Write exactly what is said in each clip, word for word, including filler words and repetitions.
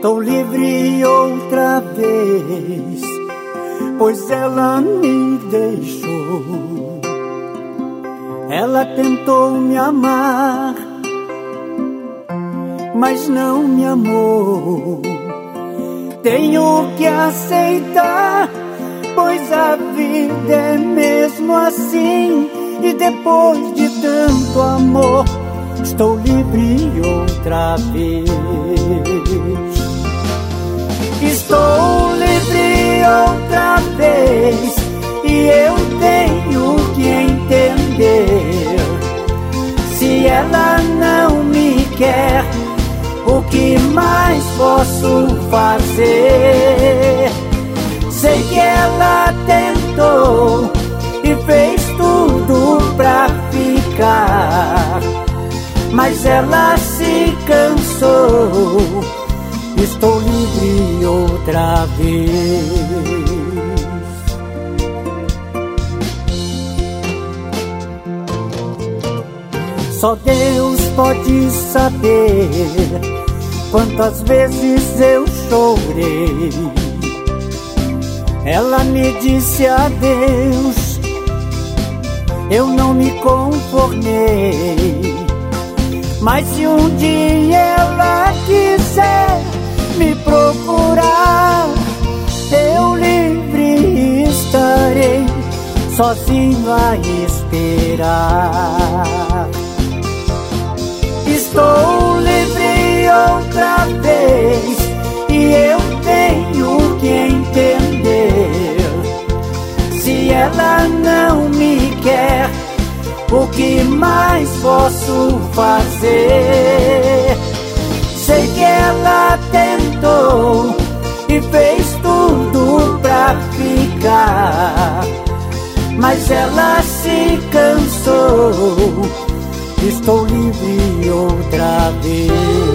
Estou livre outra vez, pois ela me deixou. Ela tentou me amar, mas não me amou. Tenho que aceitar, pois a vida é mesmo assim. E depois de tanto amor, estou livre outra vez. Estou livre outra vez, e eu tenho que entender. Se ela não me quer, o que mais posso fazer? Sei que ela tentou e fez tudo pra ficar, mas ela se cansou. Estou livre outra vez. Só Deus pode saber quantas vezes eu chorei. Ela me disse adeus, eu não me conformei. Mas se um dia ela quiser me procurar, eu livre estarei, sozinho a esperar. Estou livre outra vez, e eu tenho que entender. Se ela não me quer, o que mais posso fazer? Sei que ela tentou e fez tudo pra ficar, mas ela se cansou. Estou livre outra vez.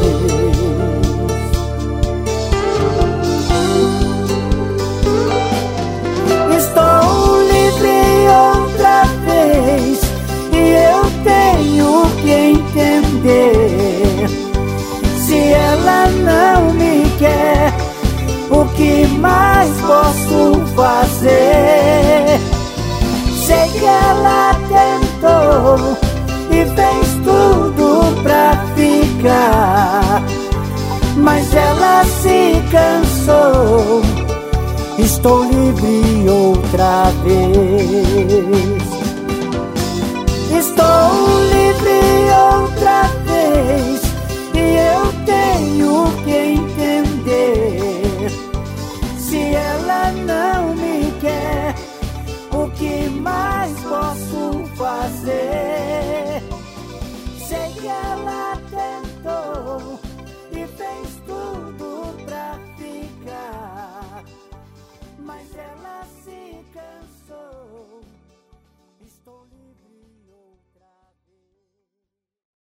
Estou livre outra vez, e eu tenho que entender. Se ela não me quer, o que mais posso fazer? Sei que ela tentou e fez tudo pra ficar, mas ela se cansou. Estou livre outra vez. Estou